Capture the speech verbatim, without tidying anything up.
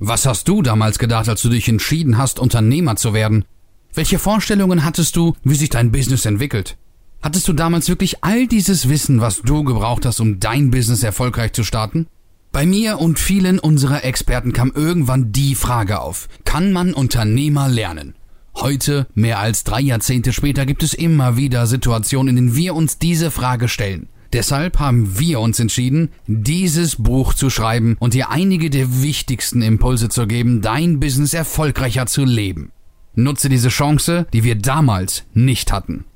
Was hast du damals gedacht, als du dich entschieden hast, Unternehmer zu werden? Welche Vorstellungen hattest du, wie sich dein Business entwickelt? Hattest du damals wirklich all dieses Wissen, was du gebraucht hast, um dein Business erfolgreich zu starten? Bei mir und vielen unserer Experten kam irgendwann die Frage auf: Kann man Unternehmer lernen? Heute, mehr als drei Jahrzehnte später, gibt es immer wieder Situationen, in denen wir uns diese Frage stellen. Deshalb haben wir uns entschieden, dieses Buch zu schreiben und dir einige der wichtigsten Impulse zu geben, dein Business erfolgreicher zu leben. Nutze diese Chance, die wir damals nicht hatten.